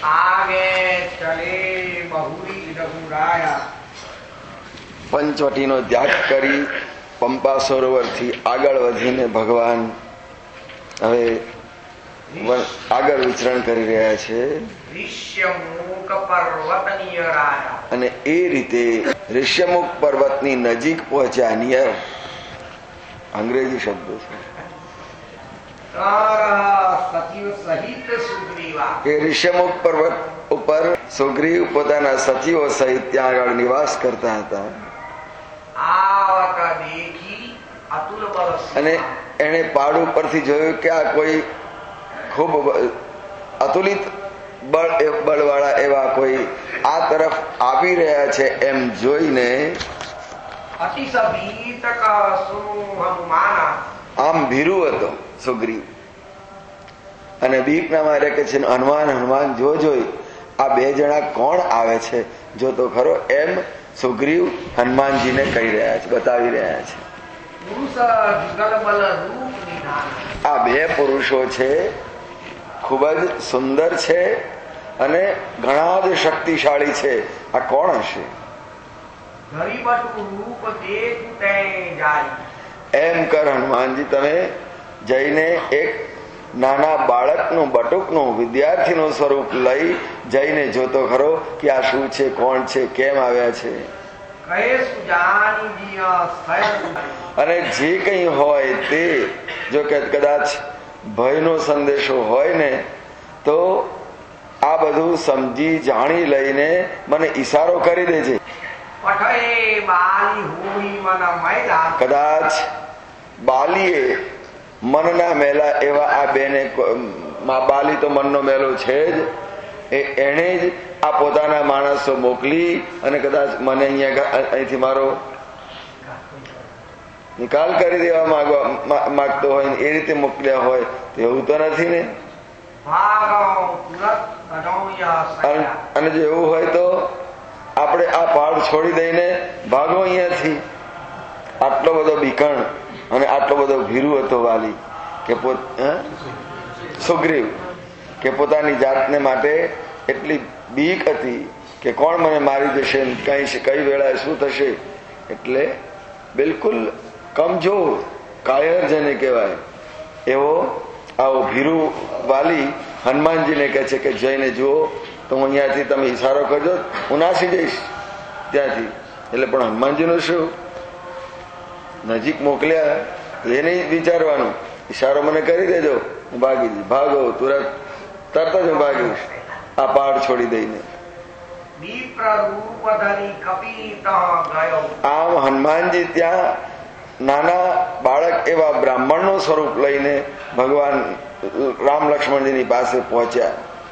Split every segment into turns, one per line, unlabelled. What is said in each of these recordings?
પંચવટીનો ત્યાગ કરી પંપા સરોવરથી આગળ વધીને ભગવાન હવે આગળ વિચરણ કરી રહ્યા છે. અને એ રીતે ઋષ્યમુખ પર્વતની નજીક પહોંચ્યા. નિયર અંગ્રેજી શબ્દ છે કે ઋષ્યમુખ પર્વત ઉપર સુગ્રીવ પોતાના સચિવો સહિત ત્યાં આગળ નિવાસ કરતા હતા. અને એને પહાડ ઉપરથી જોયું કે આ કોઈ ખૂબ અતુલિત બળવાળા એવા કોઈ આ તરફ આવી રહ્યા છે એમ જોઈને આમ ભીરું હતો સુગ્રીવ. અને બીકના મારે કે છે હનુમાન હનુમાન જોઈ આ બે જણા કોણ આવે છે જો તો ખરો એમ સુગ્રીવ હનુમાનજીને કહી રહ્યા છે, બતાવી રહ્યા છે. આ બે પુરુષો છે, ખૂબ જ સુંદર છે અને ઘણા જ શક્તિશાળી છે. આ કોણ હશે? એમ કર હનુમાનજી, તમે જઈને એક નાના બાળકનું બટુકનું વિદ્યાર્થીનું સ્વરૂપ લઈ જઈને જોતો ખરો કે આ શું છે, કોણ છે, કેમ આવ્યા છે. અને જે કંઈ હોય તે જો કે કદાચ ભયનો સંદેશો હોય ને તો આ બધું સમજી જાણી લઈને મને ઈશારો કરી દેજે. કદાચ બાલીએ મનના મેલા એવા આ બેને, બાલી તો મનનો મેલો છે જ, એને જ આ પોતાના માણસો મોકલી અને કદાચ મને અહીંથી મારો નિકાલ કરી દેવા માંગતો હોય એ રીતે મોકલ્યા હોય તો એવું તો નથી ને. અને જો એવું હોય તો આપણે આ પહાડ છોડી દઈને ભાગો અહીંયાથી. આટલો બધો બીકણ અને આટલો બધો ભીરુ હતો વાલી કે સુગ્રીવ કે પોતાની જાતને માટે એટલી બીક હતી કે કોણ મને મારી જશે, કઈ વેળાએ શું થશે. એટલે બિલકુલ કમજોર કાયર જેને કહેવાય એવો આવો ભીરુ વાલી હનુમાનજીને કહે છે કે જઈને જુઓ તો હું અહીંયાથી તમે ઈશારો કરજો, હું નાસી જઈશ ત્યાંથી. એટલે પણ હનુમાનજીનું શું, નજીક મોકલ્યા એ નહીં વિચારવાનું, ઈશારો મને કરી દેજો, હું ભાગી જઈશ. ભાગો, તરત જ હું ભાગીશ આ પહાડ છોડી દઈને. આમ હનુમાનજી ત્યાં નાના બાળક એવા બ્રાહ્મણનું સ્વરૂપ લઈને ભગવાન રામ લક્ષ્મણજીની પાસે પહોંચ્યા.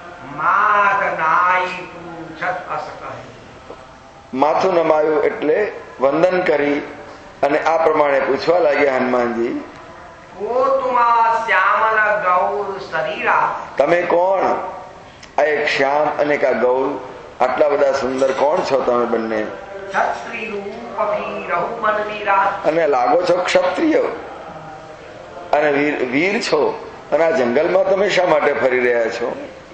માથું નમાયું એટલે વંદન કરી અને આ પ્રમાણે પૂછવા લાગ્યા હનુમાનજી, તમે કોણ? આ એક શ્યામ અને એક આ ગૌર, આટલા બધા સુંદર કોણ છો તમે બંને? અને લાગો છો ક્ષત્રિય અને વીર છો, અને આ જંગલમાં તમે શા માટે ફરી રહ્યા છો?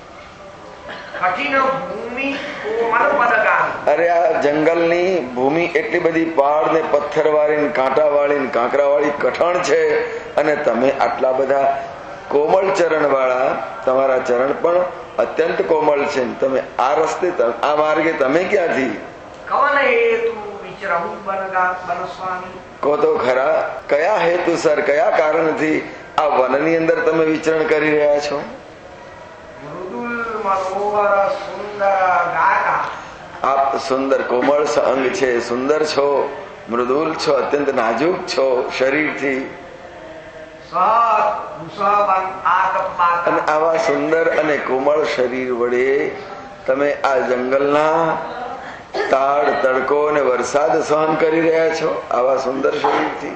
અરે આ જંગલની ભૂમિ એટલી બધી પહાડ ને પથ્થર વાળી, કાંટા વાળી, કાંકરા વાળી કઠણ છે અને તમે આટલા બધા કોમળ ચરણ વાળા, તમારા ચરણ પણ અત્યંત કોમળ છે. તમે આ રસ્તે, આ માર્ગે તમે ક્યાંથી? કહો તો ખરા, કયા હેતુસર, કયા કારણથી આ વનની અંદર તમે વિચરણ કરી રહ્યા છો? આપ સુંદર કોમળ અંગ છે, સુંદર છો, મૃદુલ છો, અત્યંત નાજુક છો શરીરથી. અને આવા સુંદર અને કોમળ શરીર વડે તમે આ જંગલના તાડ, તડકો અને વરસાદ સહન કરી રહ્યા છો આવા સુંદર શરીરથી.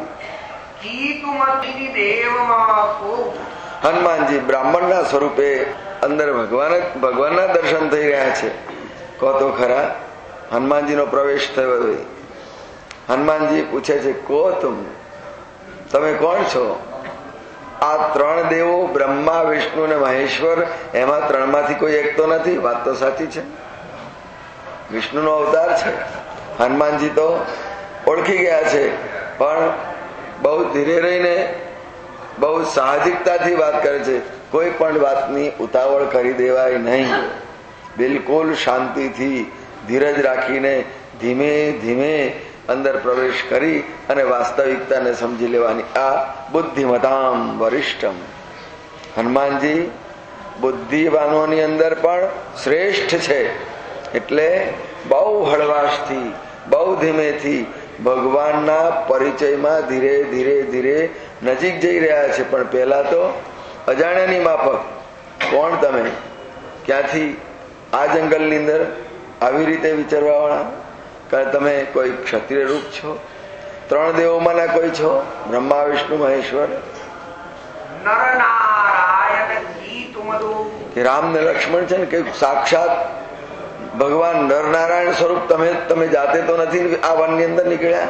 હનુમાનજી બ્રાહ્મણના સ્વરૂપે અંદર ભગવાનના દર્શન થઈ રહ્યા છે. કહો તો ખરા, હનુમાનજીનો પ્રવેશ થયો. હનુમાનજી પૂછે છે, કો તમે કોણ છો? આ ત્રણ દેવો બ્રહ્મા, વિષ્ણુ અને મહેશ્વર, એમાં ત્રણમાંથી કોઈ એક તો નથી. વાત તો સાચી છે. વિષ્ણુનો અવતાર છે. હનુમાનજી તો ઓળખી ગયા છે, પણ બહુ ધીરે રહીને બહુ સાહજિકતાથી વાત કરે છે. કોઈ પણ વાતની ઉતાવળ કરી દેવાય નહીં. બિલકુલ શાંતિથી ધીરજ રાખીને ધીમે ધીમે અંદર પ્રવેશ કરી અને વાસ્તવિકતાને સમજી લેવાની. આ બુદ્ધિમતામ વરિષ્ઠમ. હનુમાનજી બુદ્ધિવાનોની અંદર પણ શ્રેષ્ઠ છે. એટલે બહુ હળવાશથી, બહુ ધીમેથી ભગવાનના પરિચયમાં ધીરે ધીરે ધીરે નજીક જઈ રહ્યા છે. પણ પહેલા તો અજાણ્યાની માફક, કોણ તમે, ક્યાંથી આ જંગલની અંદર આવી રીતે વિચારવા વાળા? કારણ તમે કોઈ ક્ષત્રિય રૂપ છો? ત્રણ દેવોમાંના કોઈ છો? બ્રહ્મા, વિષ્ણુ, મહેશ્વર. કે રામ ને લક્ષ્મણ છે ને કે સાક્ષાત ભગવાન નરનારાયણ સ્વરૂપ તમે જાતે તો નથી આ વનની અંદર નીકળ્યા?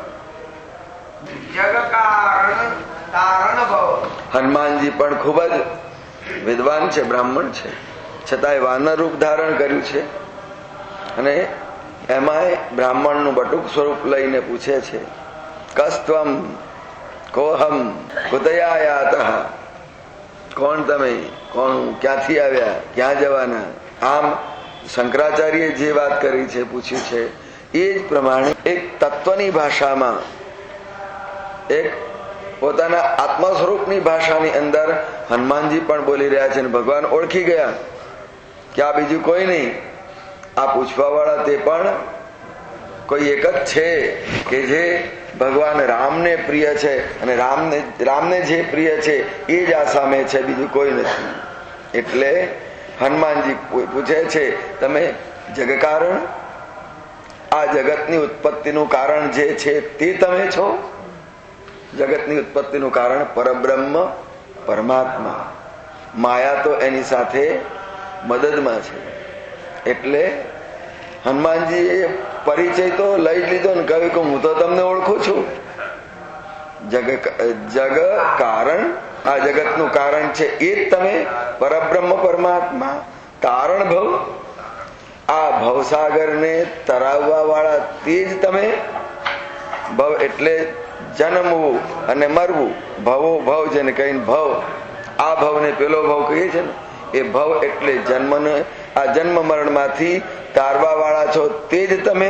હનુમાનજી પણ ખૂબ જ વિદ્વાન છે, બ્રાહ્મણ છે, છતાંય વાનર રૂપ ધારણ કર્યું છે. અને એમાંય બ્રાહ્મણનું બટુક સ્વરૂપ લઈને પૂછે છે, કસ્ત્વમ કોહમ કુતયાયાતઃ. કોણ તમે? કોણ? ક્યાંથી આવ્યા? ક્યાં જવાના? આમ શંકરાચાર્ય જે વાત કરી છે, પૂછ્યું છે, એ જ પ્રમાણે એક તત્વની ભાષામાં, એક પોતાના આત્મ સ્વરૂપની ભાષાની અંદર હનુમાનજી પણ બોલી રહ્યા છે. ભગવાન ઓળખી ગયા કે આ બીજું કોઈ નહીં, આ પૂછવા વાળા તે પણ કોઈ એક જ છે કે જે ભગવાન રામને પ્રિય છે. અને રામને જે પ્રિય છે એ જ આ સામે છે, બીજું કોઈ નથી. એટલે હનુમાનજી પૂછે છે, તમે જગકારણ, આ જગતની ઉત્પત્તિનું કારણ જે છે તે તમે છો? જગતની ઉત્પત્તિનું કારણ પરબ્રહ્મ, પરમાત્મા. માયા તો એની સાથે મદદમાં છે. એટલે હનુમાનજી એ પરિચય તો લઈ જ લીધો ને કહ્યું કે હું તો તમને ઓળખું છું. જગ કારણ, આ જગતનું કારણ છે એ જ તમે, પરબ્રહ્મ પરમાત્મા, કારણ ભવ, આ ભવસાગરને તરાવવા વાળા તે જ તમે. ભવ એટલે જન્મવું અને મરવું. ભવો ભવ જેને કહીને ભવ, આ ભવ ને પેલો ભવ કહીએ છે ને, એ ભવ એટલે જન્મને, આ જન્મ મરણ માંથી તારવા વાળા છો તે જ તમે.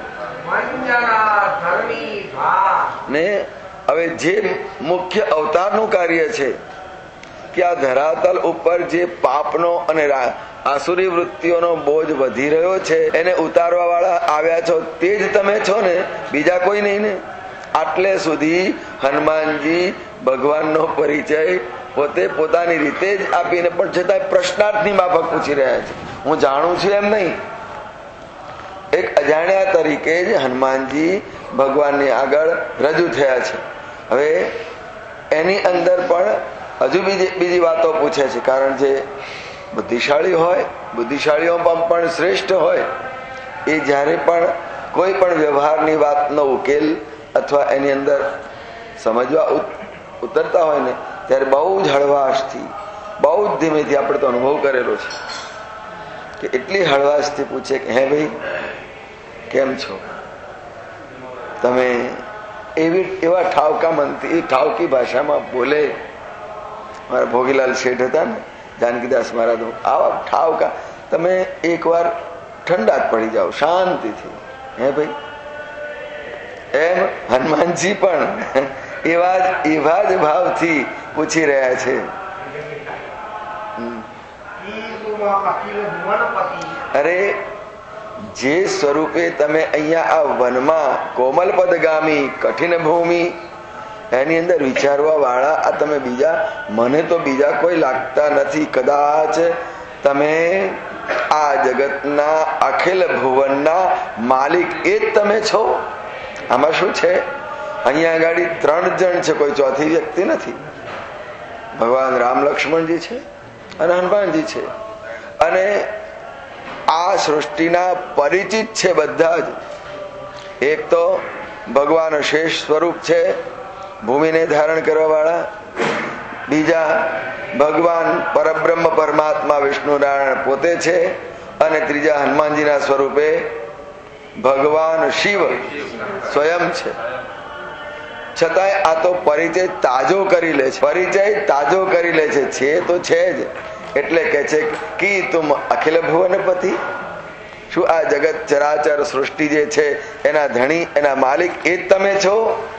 ને હવે જે મુખ્ય અવતારનું કાર્ય છે કે આ ધરાતલ ઉપર જે પાપનો અને આસુરી વૃત્તિઓનો બોજ વધી રહ્યો છે એને ઉતારવા વાળા આવ્યા છો તે જ તમે છો ને, બીજા કોઈ નહીં ને. આટલે સુધી હનુમાનજી ભગવાનનો પરિચય પોતે પોતાની રીતે જ આપીને પણ છતાં પ્રશ્નાર્થની માફક પૂછી રહ્યા છે. હું જાણું છું એમ નહીં, એક અજાણ્યા તરીકે જ હનુમાનજી ભગવાનની આગળ રજૂ થયા છે. હવે એની અંદર પણ હજુ બીજી વાતો પૂછે છે. કારણ જે બુદ્ધિશાળી હોય, બુદ્ધિશાળીઓમાં પણ શ્રેષ્ઠ હોય, એ જ્યારે પણ કોઈ પણ વ્યવહારની વાતનો ઉકેલ અથવા એની અંદર સમજવા ઉતરતા હોય ને, ત્યારે બહુ જ હળવાશથી, બહુ જ ધીમેથી, આપણે તો અનુભવ કરેલો છે કે એટલી હળવાશથી પૂછે કે હે ભાઈ કેમ છો તમે? એવા ઠાવકા મનથી, ઠાવકી ભાષામાં બોલે. મારા ભોગીલાલ શેઠ હતા ને, જાનકીદાસ મહારાજ, આવા ઠાવકા. તમે એકવાર ઠંડા જ પડી જાઓ શાંતિથી. હે ભાઈ, એમ હનુમાનજી પણ એવા જ ભાવથી પૂછી રહ્યા છે. અરે જે સ્વરૂપે તમે અહીંયા આ વનમાં કોમલપદગામી કઠિન ભૂમિ એની અંદર વિચારવા વાળા આ તમે બીજા, મને તો બીજા કોઈ લાગતા નથી. કદાચ તમે આ જગતના અખિલ ભુવનના માલિક એ જ તમે છો. આમાં શું છે, અહીંયા આગળ 3 જણ છે, કોઈ ચોથી વ્યક્તિ નથી. ભગવાન રામ, લક્ષ્મણજી છે અને હનુમાનજી છે. અને આ સૃષ્ટિના પરિચિત છે બધા જ. એક તો ભગવાન શેષ સ્વરૂપ છે, ભૂમિને ધારણ કરવા વાળા. બીજા ભગવાન પરબ્રહ્મ પરમાત્મા વિષ્ણુ નારાયણ પોતે છે, અને ત્રીજા હનુમાનજીના સ્વરૂપે ભગવાન શિવ સ્વયં છે. છતાંય આ તો પરિચય તાજો કરી લે છે, પરિચય તાજો કરી લે છે તો છે જ. એટલે કે છે કી તુમ અખિલ ભુવનપતિ, શું આ જગત ચરાચર સૃષ્ટિ જે છે એના ધણી, એના માલિક એ જ તમે છો.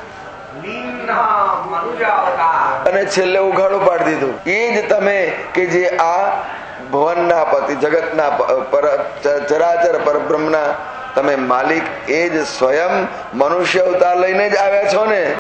અને છેલ્લે ઉઘાડું પાડી દીધું, એ જ તમે કે જે આ ભુવનના પતિ, જગતના ચરાચર પરબ્રહ્મના તમે માલિક, એ જ સ્વયં મનુષ્ય અવતાર લઈને જ આવ્યા છો ને.